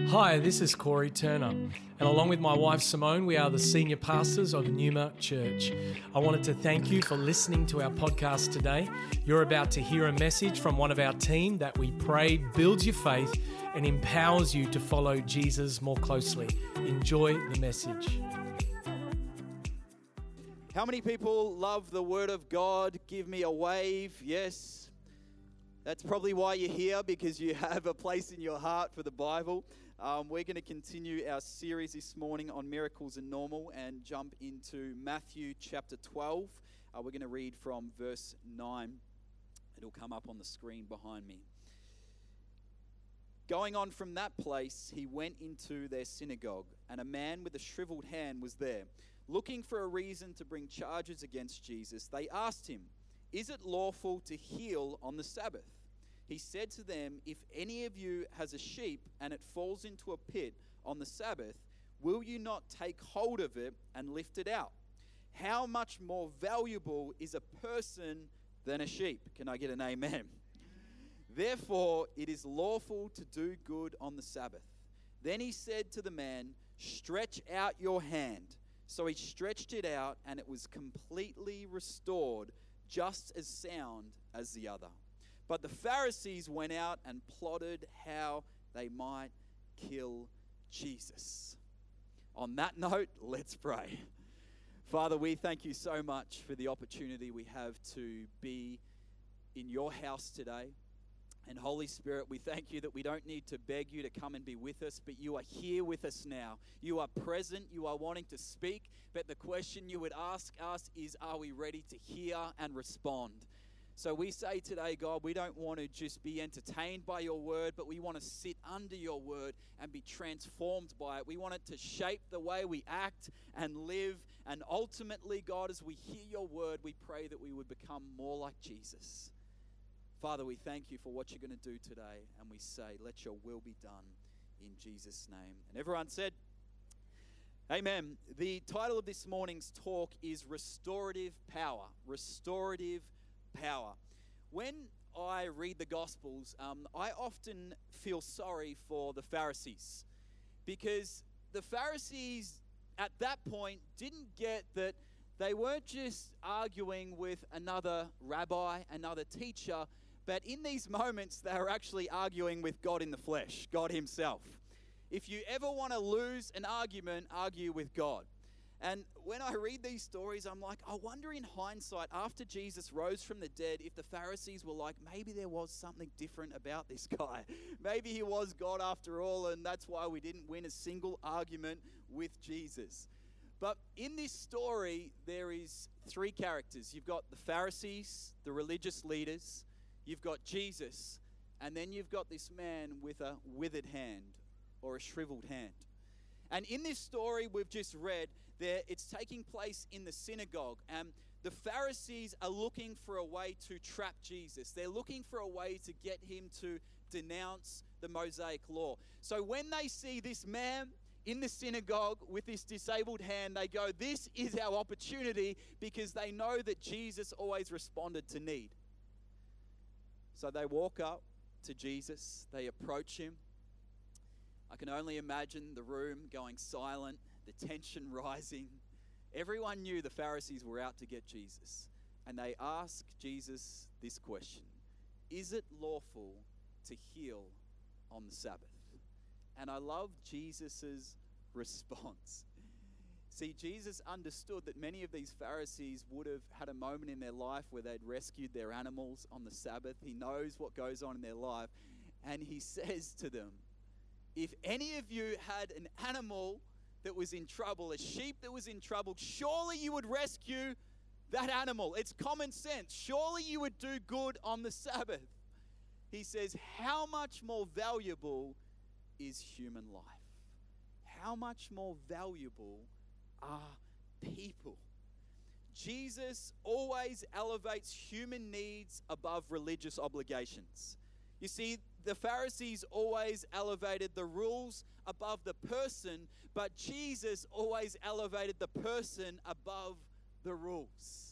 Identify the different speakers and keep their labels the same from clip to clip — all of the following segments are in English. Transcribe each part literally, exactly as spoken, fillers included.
Speaker 1: Hi, this is Corey Turner, and along with my wife Simone, we are the senior pastors of Newmark Church. I wanted to thank you for listening to our podcast today. You're about to hear a message from one of our team that we pray builds your faith and empowers you to follow Jesus more closely. Enjoy the message.
Speaker 2: How many people love the Word of God? Give me a wave. Yes. That's probably why you're here, because you have a place in your heart for the Bible. Um, we're going to continue our series this morning on miracles and normal and jump into Matthew chapter twelve. Uh, we're going to read from verse nine. It'll come up on the screen behind me. Going on from that place, he went into their synagogue, and a man with a shriveled hand was there. Looking for a reason to bring charges against Jesus, they asked him, "Is it lawful to heal on the Sabbath?" He said to them, "If any of you has a sheep and it falls into a pit on the Sabbath, will you not take hold of it and lift it out? How much more valuable is a person than a sheep?" Can I get an amen? "Therefore, it is lawful to do good on the Sabbath." Then he said to the man, "Stretch out your hand." So he stretched it out, and it was completely restored, just as sound as the other. But the Pharisees went out and plotted how they might kill Jesus. On that note, let's pray. Father, we thank you so much for the opportunity we have to be in your house today. And Holy Spirit, we thank you that we don't need to beg you to come and be with us, but you are here with us now. You are present, you are wanting to speak, but the question you would ask us is, are we ready to hear and respond? So we say today, God, we don't want to just be entertained by your word, but we want to sit under your word and be transformed by it. We want it to shape the way we act and live. And ultimately, God, as we hear your word, we pray that we would become more like Jesus. Father, we thank you for what you're going to do today. And we say, let your will be done in Jesus' name. And everyone said, amen. The title of this morning's talk is Restorative Power. Restorative Power. When I read the Gospels, um, I often feel sorry for the Pharisees, because the Pharisees at that point didn't get that they weren't just arguing with another rabbi, another teacher, but in these moments they were actually arguing with God in the flesh, God himself. If you ever want to lose an argument, argue with God. And when I read these stories, I'm like, I wonder in hindsight, after Jesus rose from the dead, if the Pharisees were like, maybe there was something different about this guy. Maybe he was God after all, and that's why we didn't win a single argument with Jesus. But in this story, there is three characters. You've got the Pharisees, the religious leaders, you've got Jesus, and then you've got this man with a withered hand or a shriveled hand. And in this story we've just read, there it's taking place in the synagogue, and the Pharisees are looking for a way to trap Jesus. They're looking for a way to get him to denounce the Mosaic law. So when they see this man in the synagogue with this disabled hand, they go, this is our opportunity, because they know that Jesus always responded to need. So they walk up to Jesus, they approach him. I can only imagine the room going silent, the tension rising. Everyone knew the Pharisees were out to get Jesus. And they ask Jesus this question: is it lawful to heal on the Sabbath? And I love Jesus's response. See, Jesus understood that many of these Pharisees would have had a moment in their life where they'd rescued their animals on the Sabbath. He knows what goes on in their life. And he says to them, if any of you had an animal that was in trouble, a sheep that was in trouble, surely you would rescue that animal. It's common sense. Surely you would do good on the Sabbath. He says, how much more valuable is human life? How much more valuable are people? Jesus always elevates human needs above religious obligations. You see, the Pharisees always elevated the rules above the person, but Jesus always elevated the person above the rules.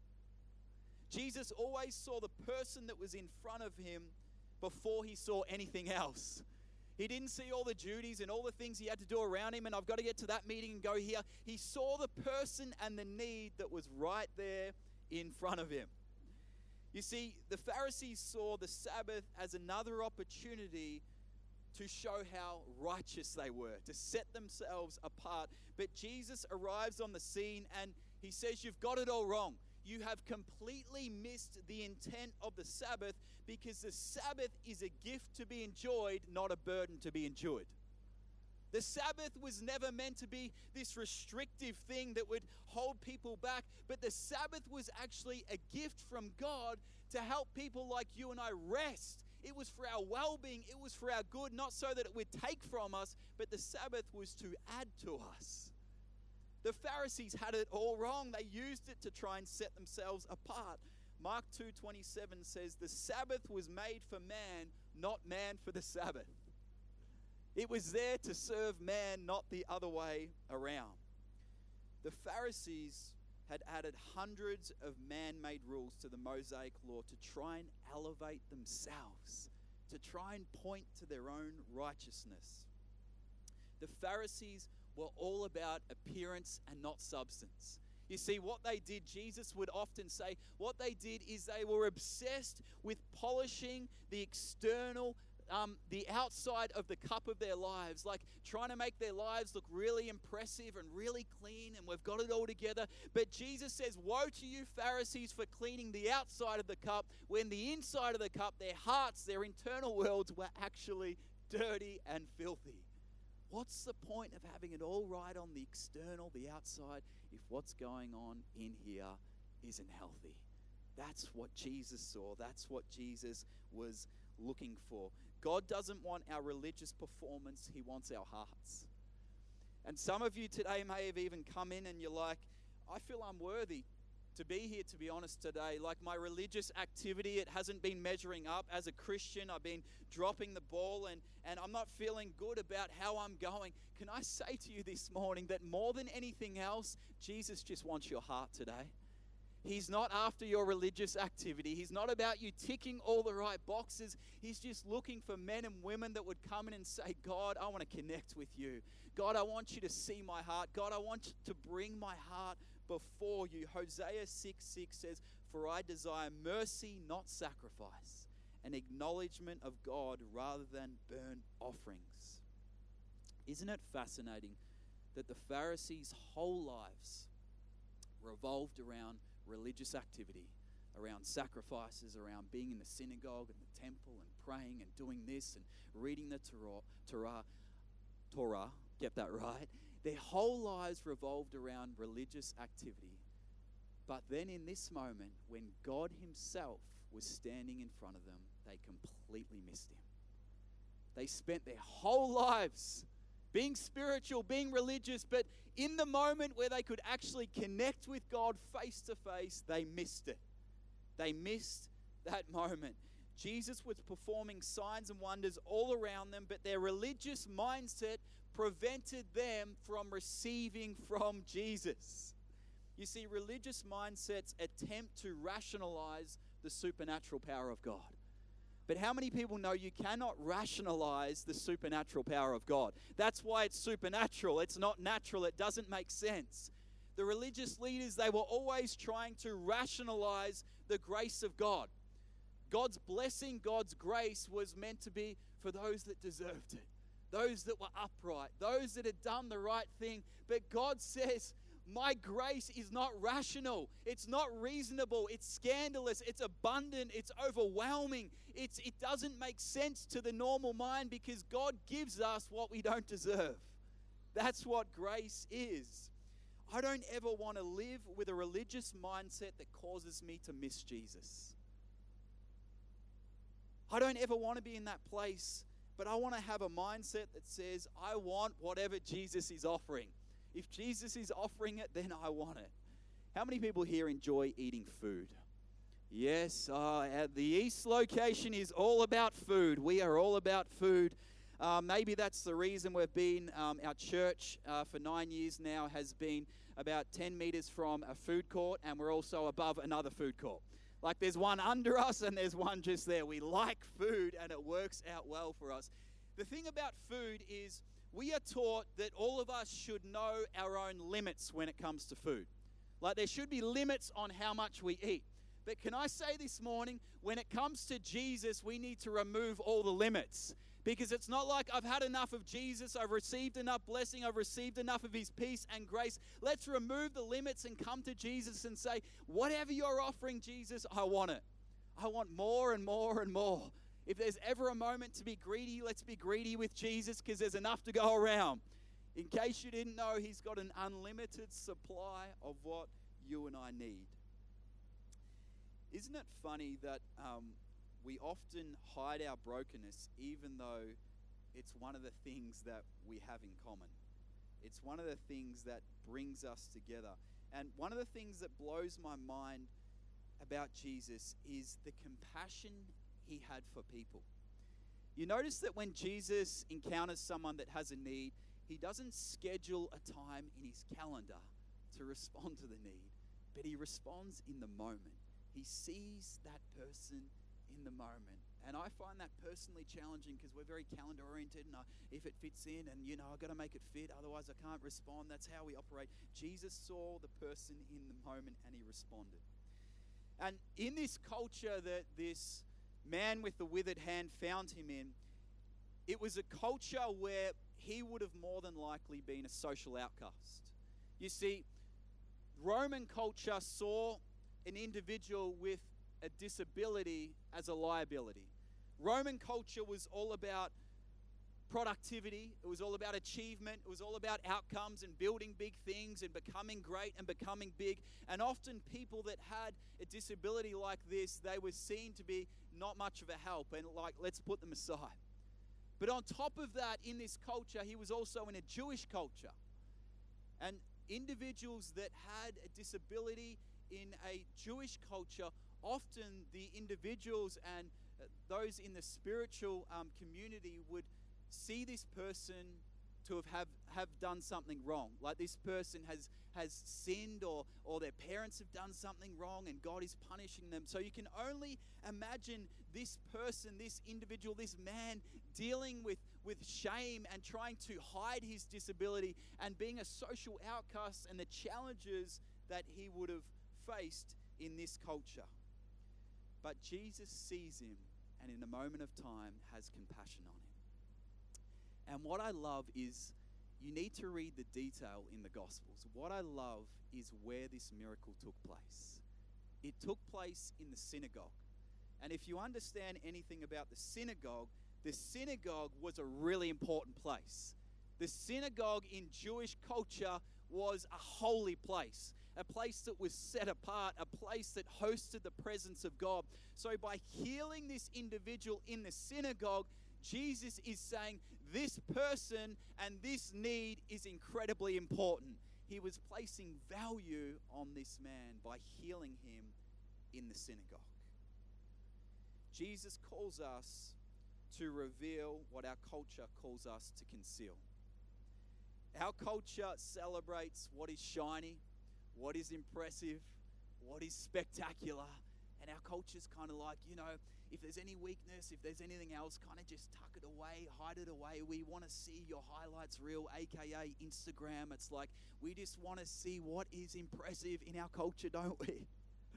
Speaker 2: Jesus always saw the person that was in front of him before he saw anything else. He didn't see all the duties and all the things he had to do around him, and I've got to get to that meeting and go here. He saw the person and the need that was right there in front of him. You see, the Pharisees saw the Sabbath as another opportunity to show how righteous they were, to set themselves apart. But Jesus arrives on the scene and he says, you've got it all wrong. You have completely missed the intent of the Sabbath, because the Sabbath is a gift to be enjoyed, not a burden to be endured. The Sabbath was never meant to be this restrictive thing that would hold people back, but the Sabbath was actually a gift from God to help people like you and I rest. It was for our well-being, it was for our good, not so that it would take from us, but the Sabbath was to add to us. The Pharisees had it all wrong. They used it to try and set themselves apart. Mark two twenty-seven says, the Sabbath was made for man, not man for the Sabbath. It was there to serve man, not the other way around. The Pharisees had added hundreds of man-made rules to the Mosaic law to try and elevate themselves, to try and point to their own righteousness. The Pharisees were all about appearance and not substance. You see, what they did, Jesus would often say, what they did is they were obsessed with polishing the external, um, the outside of the cup of their lives, like trying to make their lives look really impressive and really clean, and we've got it all together. But Jesus says, woe to you, Pharisees, for cleaning the outside of the cup, when the inside of the cup, their hearts, their internal worlds were actually dirty and filthy. What's the point of having it all right on the external, the outside, if what's going on in here isn't healthy? That's what Jesus saw. That's what Jesus was looking for. God doesn't want our religious performance. He wants our hearts. And some of you today may have even come in and you're like, I feel unworthy to be here, to be honest, today. Like, my religious activity, it hasn't been measuring up. As a Christian, I've been dropping the ball, and, and I'm not feeling good about how I'm going. Can I say to you this morning that more than anything else, Jesus just wants your heart today. He's not after your religious activity. He's not about you ticking all the right boxes. He's just looking for men and women that would come in and say, God, I want to connect with you. God, I want you to see my heart. God, I want to bring my heart before you. Hosea six six says, for I desire mercy, not sacrifice, an acknowledgement of God rather than burnt offerings. Isn't it fascinating that the Pharisees' whole lives revolved around religious activity, around sacrifices, around being in the synagogue and the temple and praying and doing this and reading the Torah, Torah, Torah, get that right? Their whole lives revolved around religious activity. But then in this moment, when God himself was standing in front of them, they completely missed him. They spent their whole lives being spiritual, being religious, but in the moment where they could actually connect with God face to face, they missed it. They missed that moment. Jesus was performing signs and wonders all around them, but their religious mindset prevented them from receiving from Jesus. You see, religious mindsets attempt to rationalize the supernatural power of God. But how many people know you cannot rationalize the supernatural power of God? That's why it's supernatural. It's not natural. It doesn't make sense. The religious leaders, they were always trying to rationalize the grace of God. God's blessing, God's grace was meant to be for those that deserved it, those that were upright, those that had done the right thing. But God says, my grace is not rational. It's not reasonable. It's scandalous. It's abundant. It's overwhelming. It's, it doesn't make sense to the normal mind because God gives us what we don't deserve. That's what grace is. I don't ever want to live with a religious mindset that causes me to miss Jesus. I don't ever want to be in that place, but I want to have a mindset that says, I want whatever Jesus is offering. If Jesus is offering it, then I want it. How many people here enjoy eating food? Yes, uh, the East location is all about food. We are all about food. Uh, maybe that's the reason we've been, um, our church uh, for nine years now has been about ten meters from a food court, and we're also above another food court. Like there's one under us and there's one just there. We like food and it works out well for us. The thing about food is we are taught that all of us should know our own limits when it comes to food. Like there should be limits on how much we eat. But can I say this morning, when it comes to Jesus, we need to remove all the limits. Because it's not like I've had enough of Jesus, I've received enough blessing, I've received enough of his peace and grace. Let's remove the limits and come to Jesus and say, whatever you're offering, Jesus, I want it. I want more and more and more. If there's ever a moment to be greedy, let's be greedy with Jesus because there's enough to go around. In case you didn't know, he's got an unlimited supply of what you and I need. Isn't it funny that um, we often hide our brokenness even though it's one of the things that we have in common? It's one of the things that brings us together. And one of the things that blows my mind about Jesus is the compassion he had for people. You notice that when Jesus encounters someone that has a need, he doesn't schedule a time in his calendar to respond to the need, but he responds in the moment. He sees that person in the moment. And I find that personally challenging because we're very calendar oriented, and I, if it fits in, and you know, I've got to make it fit, otherwise I can't respond. That's how we operate. Jesus saw the person in the moment and he responded. And in this culture that this man with the withered hand found him in, it was a culture where he would have more than likely been a social outcast. You see, Roman culture saw an individual with a disability as a liability. Roman culture was all about productivity. It was all about achievement. It was all about outcomes and building big things and becoming great and becoming big. And often people that had a disability like this, they were seen to be not much of a help and like, let's put them aside. But on top of that, in this culture, he was also in a Jewish culture. And individuals that had a disability in a Jewish culture, often the individuals and those in the spiritual um, community would see this person to have, have have done something wrong. Like this person has has sinned, or or their parents have done something wrong and God is punishing them. So you can only imagine this person, this individual, this man dealing with, with shame and trying to hide his disability and being a social outcast and the challenges that he would have faced in this culture. But Jesus sees him and in a moment of time has compassion on him. And what I love is, you need to read the detail in the Gospels. What I love is where this miracle took place. It took place in the synagogue. And if you understand anything about the synagogue, the synagogue was a really important place. The synagogue in Jewish culture was a holy place, a place that was set apart, a place that hosted the presence of God. So by healing this individual in the synagogue, Jesus is saying this person and this need is incredibly important. He was placing value on this man by healing him in the synagogue. Jesus calls us to reveal what our culture calls us to conceal. Our culture celebrates what is shiny, what is impressive, what is spectacular. And our culture's kind of like, you know, if there's any weakness, if there's anything else, kind of just tuck it away, hide it away. We want to see your highlights reel, aka Instagram. It's like we just want to see what is impressive in our culture, don't we?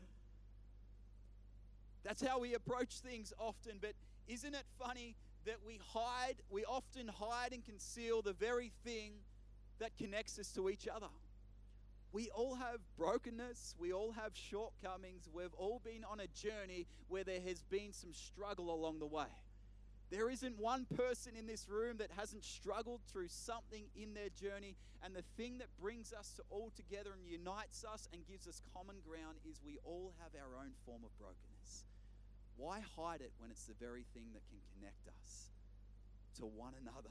Speaker 2: That's how we approach things often. But isn't it funny that we hide, we often hide and conceal the very thing that connects us to each other? We all have brokenness. We all have shortcomings. We've all been on a journey where there has been some struggle along the way. There isn't one person in this room that hasn't struggled through something in their journey. And the thing that brings us to all together and unites us and gives us common ground is we all have our own form of brokenness. Why hide it when it's the very thing that can connect us to one another?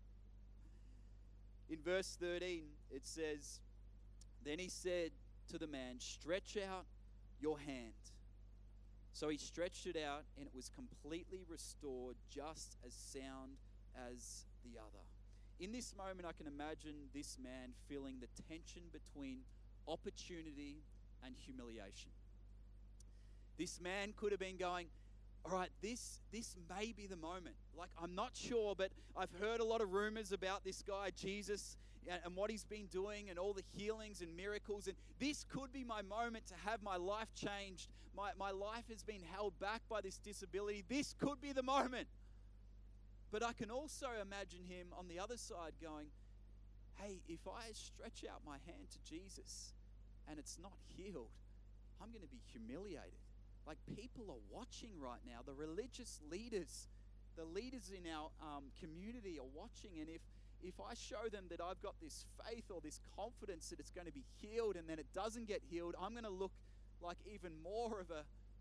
Speaker 2: In verse thirteen, it says, "Then he said to the man, 'Stretch out your hand.' So he stretched it out, and it was completely restored, just as sound as the other." In this moment, I can imagine this man feeling the tension between opportunity and humiliation. This man could have been going, all right, this this may be the moment. Like, I'm not sure, but I've heard a lot of rumors about this guy, Jesus, and, and what he's been doing and all the healings and miracles. And this could be my moment to have my life changed. My, my life has been held back by this disability. This could be the moment. But I can also imagine him on the other side going, hey, if I stretch out my hand to Jesus and it's not healed, I'm going to be humiliated. Like, people are watching right now. The religious leaders, the leaders in our um, community are watching. And if, if I show them that I've got this faith or this confidence that it's going to be healed and then it doesn't get healed, I'm going to look like even more of a,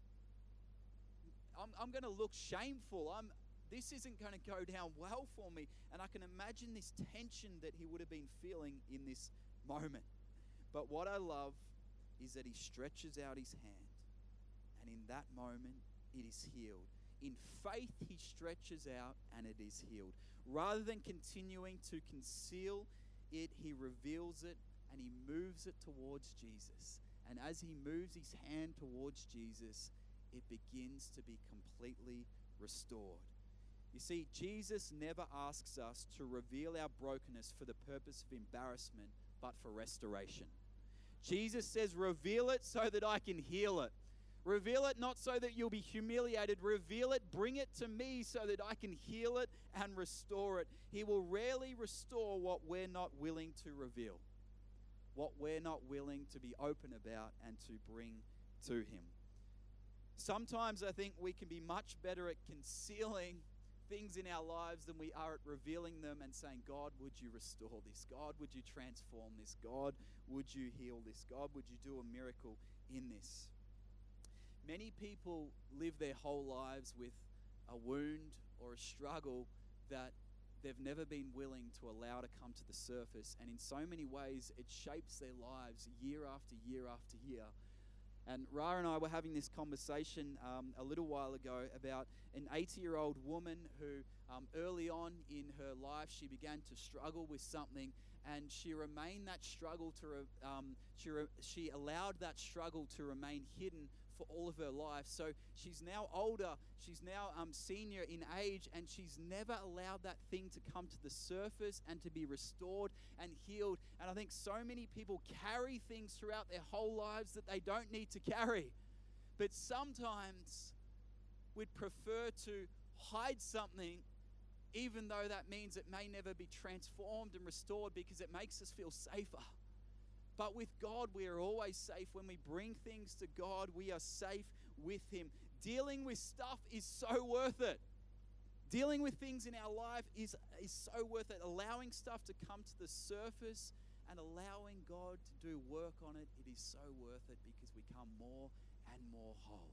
Speaker 2: I'm, I'm going to look shameful. I'm, this isn't going to go down well for me. And I can imagine this tension that he would have been feeling in this moment. But what I love is that he stretches out his hand. And in that moment, it is healed. In faith, he stretches out and it is healed. Rather than continuing to conceal it, he reveals it and he moves it towards Jesus. And as he moves his hand towards Jesus, it begins to be completely restored. You see, Jesus never asks us to reveal our brokenness for the purpose of embarrassment, but for restoration. Jesus says, reveal it so that I can heal it. Reveal it not so that you'll be humiliated. Reveal it, bring it to me so that I can heal it and restore it. He will rarely restore what we're not willing to reveal, what we're not willing to be open about and to bring to him. Sometimes I think we can be much better at concealing things in our lives than we are at revealing them and saying, God, would you restore this? God, would you transform this? God, would you heal this? God, would you do a miracle in this? Many people live their whole lives with a wound or a struggle that they've never been willing to allow to come to the surface. And in so many ways, it shapes their lives year after year after year. And Ra and I were having this conversation um, a little while ago about an eighty-year-old woman who um, early on in her life, she began to struggle with something, and she remained that struggle to, re- um, she, re- she allowed that struggle to remain hidden for all of her life. So she's now older, she's now um, senior in age, and she's never allowed that thing to come to the surface and to be restored and healed. And I think so many people carry things throughout their whole lives that they don't need to carry. But sometimes we'd prefer to hide something, even though that means it may never be transformed and restored, because it makes us feel safer. But with God, we are always safe. When we bring things to God, we are safe with him. Dealing with stuff is so worth it. Dealing with things in our life is, is so worth it. Allowing stuff to come to the surface and allowing God to do work on it, it is so worth it, because we come more and more whole.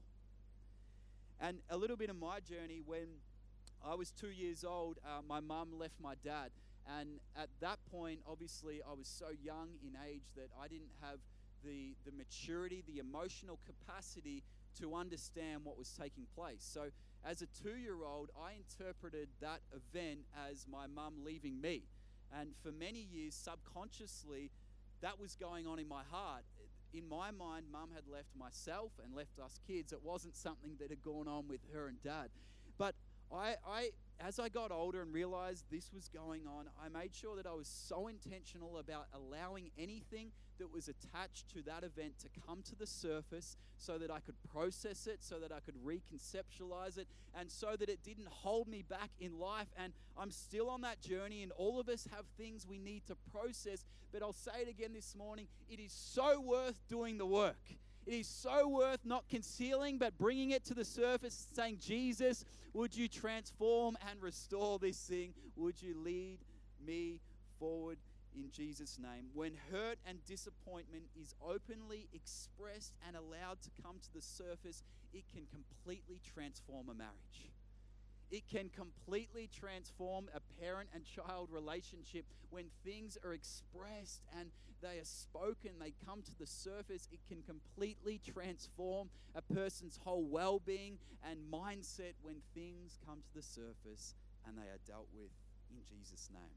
Speaker 2: And a little bit of my journey, when I was two years old, uh, my mum left my dad. And at that point, obviously, I was so young in age that I didn't have the, the maturity, the emotional capacity to understand what was taking place. So as a two-year-old, I interpreted that event as my mum leaving me. And for many years, subconsciously, that was going on in my heart. In my mind, mum had left myself and left us kids. It wasn't something that had gone on with her and dad. But I, I, as I got older and realized this was going on, I made sure that I was so intentional about allowing anything that was attached to that event to come to the surface, so that I could process it, so that I could reconceptualize it, and so that it didn't hold me back in life. And I'm still on that journey, and all of us have things we need to process. But I'll say it again this morning, it is so worth doing the work. It is so worth not concealing, but bringing it to the surface, saying, Jesus, would you transform and restore this thing? Would you lead me forward in Jesus' name? When hurt and disappointment is openly expressed and allowed to come to the surface, it can completely transform a marriage. It can completely transform a parent and child relationship. When things are expressed and they are spoken, they come to the surface, it can completely transform a person's whole well-being and mindset when things come to the surface and they are dealt with in Jesus' name.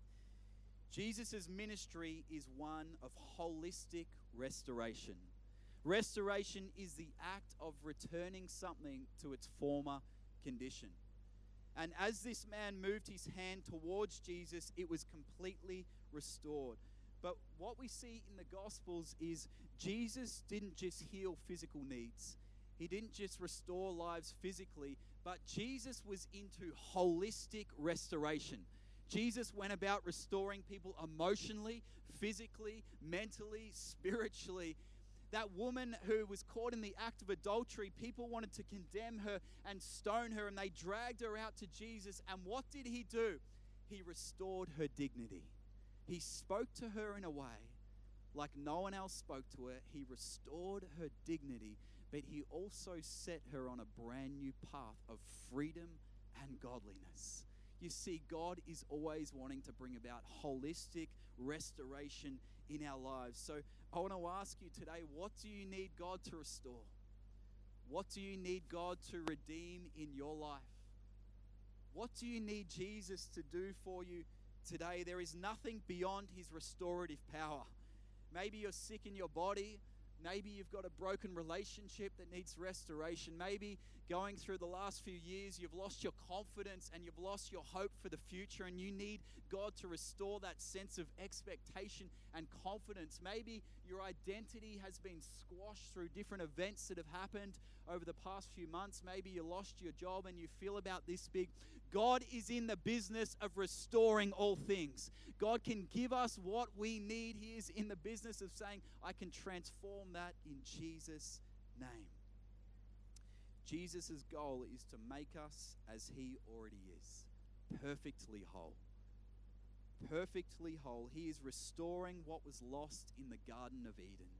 Speaker 2: Jesus' ministry is one of holistic restoration. Restoration is the act of returning something to its former condition. And as this man moved his hand towards Jesus, it was completely restored. But what we see in the Gospels is Jesus didn't just heal physical needs. He didn't just restore lives physically, but Jesus was into holistic restoration. Jesus went about restoring people emotionally, physically, mentally, spiritually. That woman who was caught in the act of adultery, people wanted to condemn her and stone her, and they dragged her out to Jesus. And what did he do? He restored her dignity. He spoke to her in a way like no one else spoke to her. He restored her dignity, but he also set her on a brand new path of freedom and godliness. You see, God is always wanting to bring about holistic restoration in our lives. So I want to ask you today, what do you need God to restore? What do you need God to redeem in your life? What do you need Jesus to do for you today? There is nothing beyond his restorative power. Maybe you're sick in your body. Maybe you've got a broken relationship that needs restoration. Maybe going through the last few years, you've lost your confidence and you've lost your hope for the future, and you need God to restore that sense of expectation and confidence. Maybe your identity has been squashed through different events that have happened over the past few months. Maybe you lost your job and you feel about this big. God is in the business of restoring all things. God can give us what we need. He is in the business of saying, I can transform that in Jesus' name. Jesus' goal is to make us as he already is, perfectly whole. Perfectly whole. He is restoring what was lost in the Garden of Eden.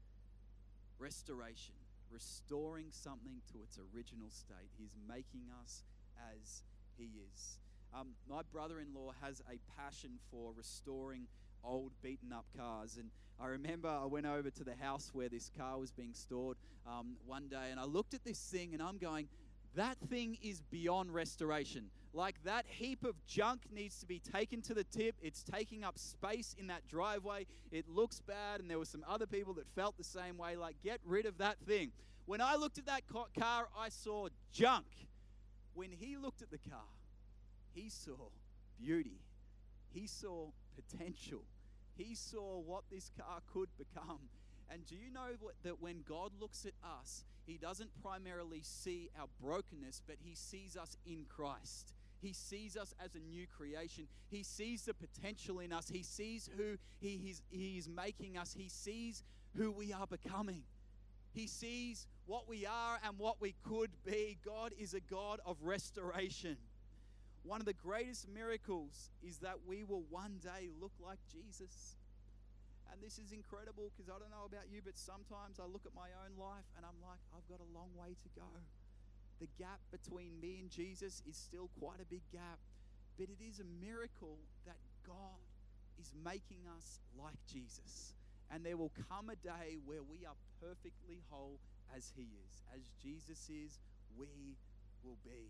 Speaker 2: Restoration. Restoring something to its original state. He's making us as he is. Um, my brother-in-law has a passion for restoring old, beaten-up cars. And I remember I went over to the house where this car was being stored um, one day, and I looked at this thing, and I'm going, that thing is beyond restoration. Like, that heap of junk needs to be taken to the tip. It's taking up space in that driveway. It looks bad, and there were some other people that felt the same way. Like, get rid of that thing. When I looked at that car, I saw junk. When he looked at the car, he saw beauty. He saw potential. He saw what this car could become. And do you know what, that when God looks at us, he doesn't primarily see our brokenness, but he sees us in Christ. He sees us as a new creation. He sees the potential in us. He sees who he is, he is making us. He sees who we are becoming. He sees what we are and what we could be. God is a God of restoration. One of the greatest miracles is that we will one day look like Jesus. And this is incredible because I don't know about you, but sometimes I look at my own life and I'm like, I've got a long way to go. The gap between me and Jesus is still quite a big gap. But it is a miracle that God is making us like Jesus. And there will come a day where we are perfectly whole as he is. As Jesus is, we will be.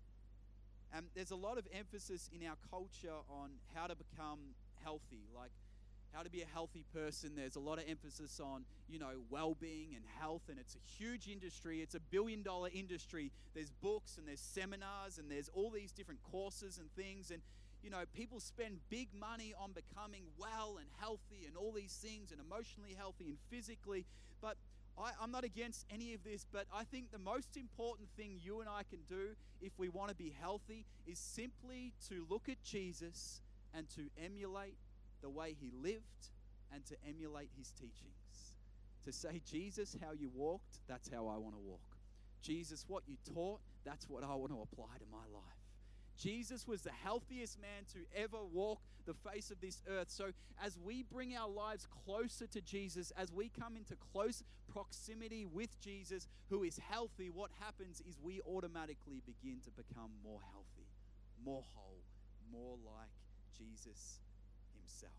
Speaker 2: And there's a lot of emphasis in our culture on how to become healthy, like how to be a healthy person. There's a lot of emphasis on, you know, well-being and health, and it's a huge industry. It's a billion-dollar industry. There's books and there's seminars and there's all these different courses and things, and you know, people spend big money on becoming well and healthy and all these things, and emotionally healthy and physically. But I, I'm not against any of this, but I think the most important thing you and I can do if we want to be healthy is simply to look at Jesus and to emulate the way he lived and to emulate his teachings. To say, Jesus, how you walked, that's how I want to walk. Jesus, what you taught, that's what I want to apply to my life. Jesus was the healthiest man to ever walk the face of this earth. So as we bring our lives closer to Jesus, as we come into close proximity with Jesus, who is healthy, what happens is we automatically begin to become more healthy, more whole, more like Jesus himself.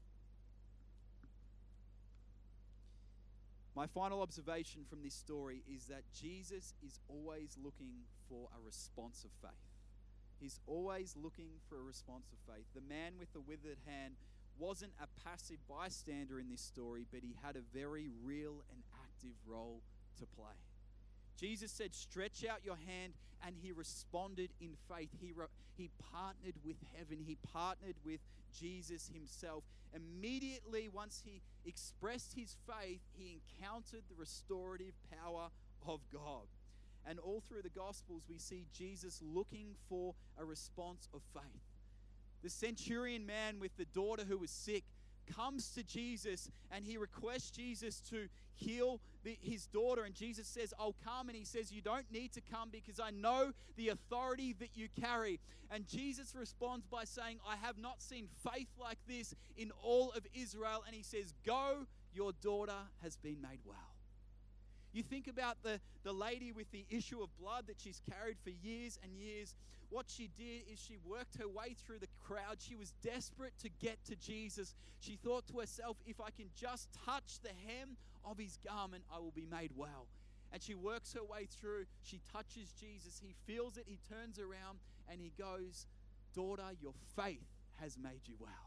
Speaker 2: My final observation from this story is that Jesus is always looking for a response of faith. He's always looking for a response of faith. The man with the withered hand wasn't a passive bystander in this story, but he had a very real and active role to play. Jesus said, stretch out your hand, and he responded in faith. He, re- he partnered with heaven. He partnered with Jesus himself. Immediately, once he expressed his faith, he encountered the restorative power of God. And all through the Gospels, we see Jesus looking for a response of faith. The centurion man with the daughter who was sick comes to Jesus, and he requests Jesus to heal the, his daughter. And Jesus says, I'll come. And he says, you don't need to come, because I know the authority that you carry. And Jesus responds by saying, I have not seen faith like this in all of Israel. And he says, go, your daughter has been made well. You think about the, the lady with the issue of blood that she's carried for years and years. What she did is she worked her way through the crowd. She was desperate to get to Jesus. She thought to herself, if I can just touch the hem of his garment, I will be made well. And she works her way through. She touches Jesus. He feels it. He turns around and he goes, daughter, your faith has made you well.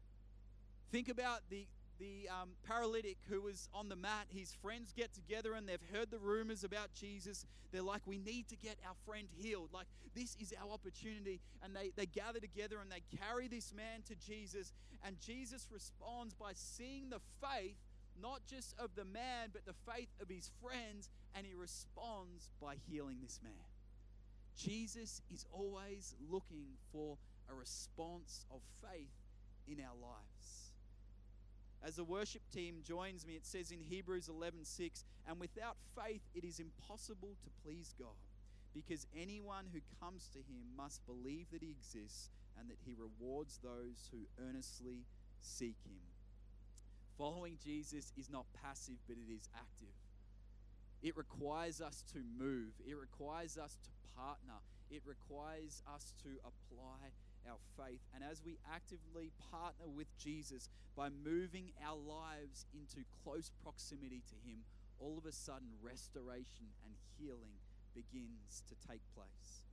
Speaker 2: Think about the The um, paralytic who was on the mat. His friends get together and they've heard the rumors about Jesus. They're like, we need to get our friend healed. Like, this is our opportunity. And they, they gather together and they carry this man to Jesus. And Jesus responds by seeing the faith, not just of the man, but the faith of his friends. And he responds by healing this man. Jesus is always looking for a response of faith in our lives. As the worship team joins me, it says in Hebrews eleven six, and without faith it is impossible to please God, because anyone who comes to him must believe that he exists and that he rewards those who earnestly seek him. Following Jesus is not passive, but it is active. It requires us to move. It requires us to partner. It requires us to apply our faith. And as we actively partner with Jesus by moving our lives into close proximity to him, all of a sudden restoration and healing begins to take place.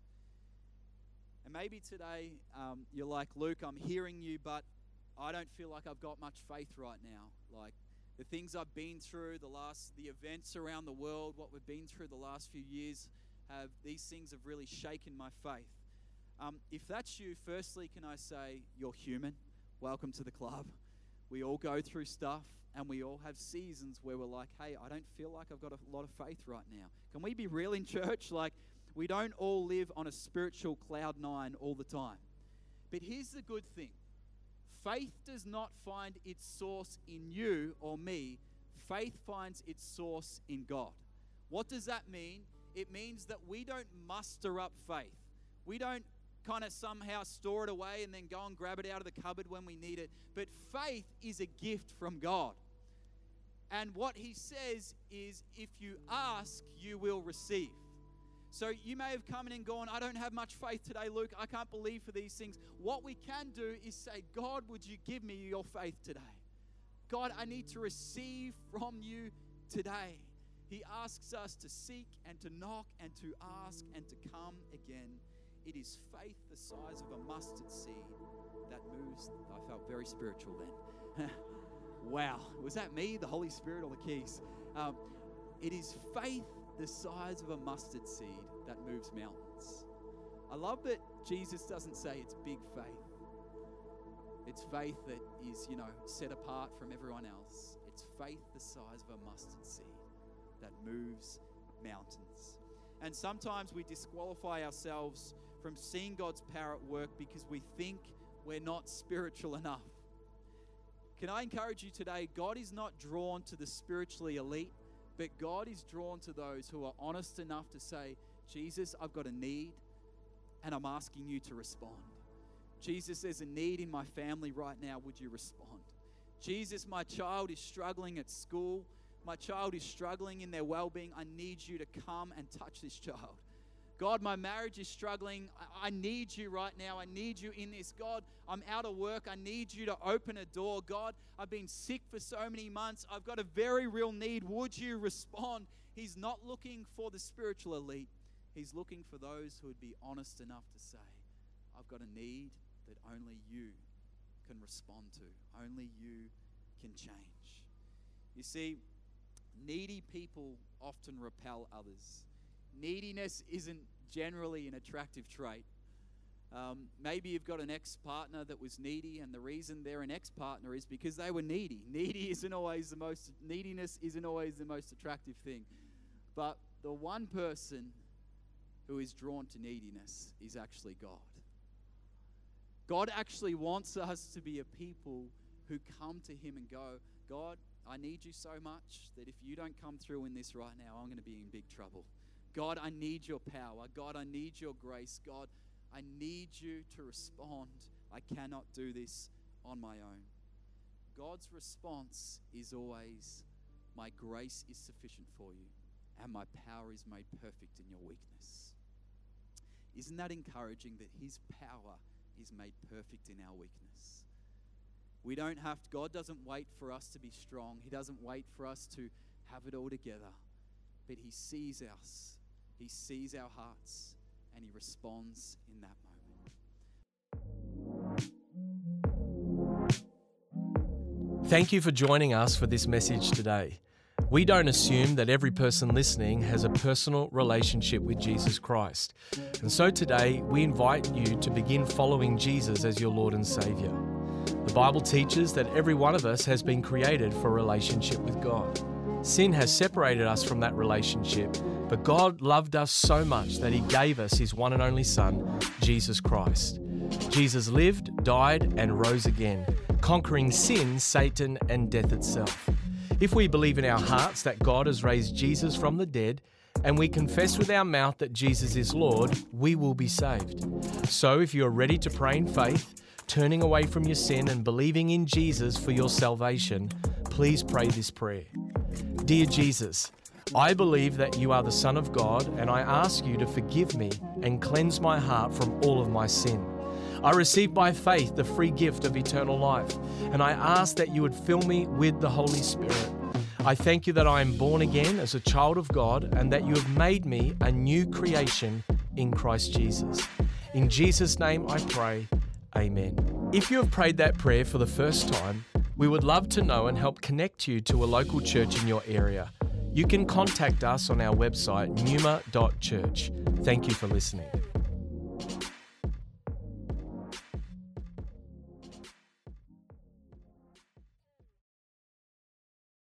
Speaker 2: And maybe today um, you're like, Luke, I'm hearing you, but I don't feel like I've got much faith right now. Like, the things I've been through, the last, the events around the world, what we've been through the last few years, have these things have really shaken my faith. Um, if that's you, firstly, can I say you're human? Welcome to the club. We all go through stuff, and we all have seasons where we're like, hey, I don't feel like I've got a lot of faith right now. Can we be real in church? Like, we don't all live on a spiritual cloud nine all the time. But here's the good thing. Faith does not find its source in you or me. Faith finds its source in God. What does that mean? It means that we don't muster up faith. We don't kind of somehow store it away and then go and grab it out of the cupboard when we need it. But faith is a gift from God. And what he says is, if you ask, you will receive. So you may have come in and gone, I don't have much faith today, Luke. I can't believe for these things. What we can do is say, God, would you give me your faith today? God, I need to receive from you today. He asks us to seek and to knock and to ask and to come again. It is faith the size of a mustard seed that moves. I felt very spiritual then. Wow. Was that me, the Holy Spirit, or the keys? Um, it is faith the size of a mustard seed that moves mountains. I love that Jesus doesn't say it's big faith. It's faith that is, you know, set apart from everyone else. It's faith the size of a mustard seed that moves mountains. And sometimes we disqualify ourselves from seeing God's power at work because we think we're not spiritual enough. Can I encourage you today, God is not drawn to the spiritually elite, but God is drawn to those who are honest enough to say, Jesus, I've got a need, and I'm asking you to respond. Jesus, there's a need in my family right now. Would you respond? Jesus, my child is struggling at school. My child is struggling in their well-being. I need you to come and touch this child. God, my marriage is struggling. I need you right now. I need you in this. God, I'm out of work. I need you to open a door. God, I've been sick for so many months. I've got a very real need. Would you respond? He's not looking for the spiritual elite. He's looking for those who would be honest enough to say, I've got a need that only you can respond to. Only you can change. You see, Needy people often repel others. Neediness isn't generally an attractive trait. Um, maybe you've got an ex-partner that was needy, and the reason they're an ex-partner is because they were needy. Needy isn't always the most, neediness isn't always the most attractive thing. But the one person who is drawn to neediness is actually God. God actually wants us to be a people who come to him and go, God, I need you so much that if you don't come through in this right now, I'm going to be in big trouble. God, I need your power. God, I need your grace. God, I need you to respond. I cannot do this on my own. God's response is always, my grace is sufficient for you, and my power is made perfect in your weakness. Isn't that encouraging that his power is made perfect in our weakness? We don't have to, God doesn't wait for us to be strong. He doesn't wait for us to have it all together. But he sees us. He sees our hearts, and he responds in that moment.
Speaker 1: Thank you for joining us for this message today. We don't assume that every person listening has a personal relationship with Jesus Christ. And so today, we invite you to begin following Jesus as your Lord and Savior. The Bible teaches that every one of us has been created for a relationship with God. Sin has separated us from that relationship, but God loved us so much that he gave us his one and only Son, Jesus Christ. Jesus lived, died, and rose again, conquering sin, Satan, and death itself. If we believe in our hearts that God has raised Jesus from the dead, and we confess with our mouth that Jesus is Lord, we will be saved. So if you are ready to pray in faith, turning away from your sin and believing in Jesus for your salvation, please pray this prayer. Dear Jesus, I believe that you are the Son of God, and I ask you to forgive me and cleanse my heart from all of my sin. I receive by faith the free gift of eternal life, and I ask that you would fill me with the Holy Spirit. I thank you that I am born again as a child of God, and that you have made me a new creation in Christ Jesus. In Jesus' name I pray, amen. If you have prayed that prayer for the first time, we would love to know and help connect you to a local church in your area. You can contact us on our website, numa dot church. Thank you for listening.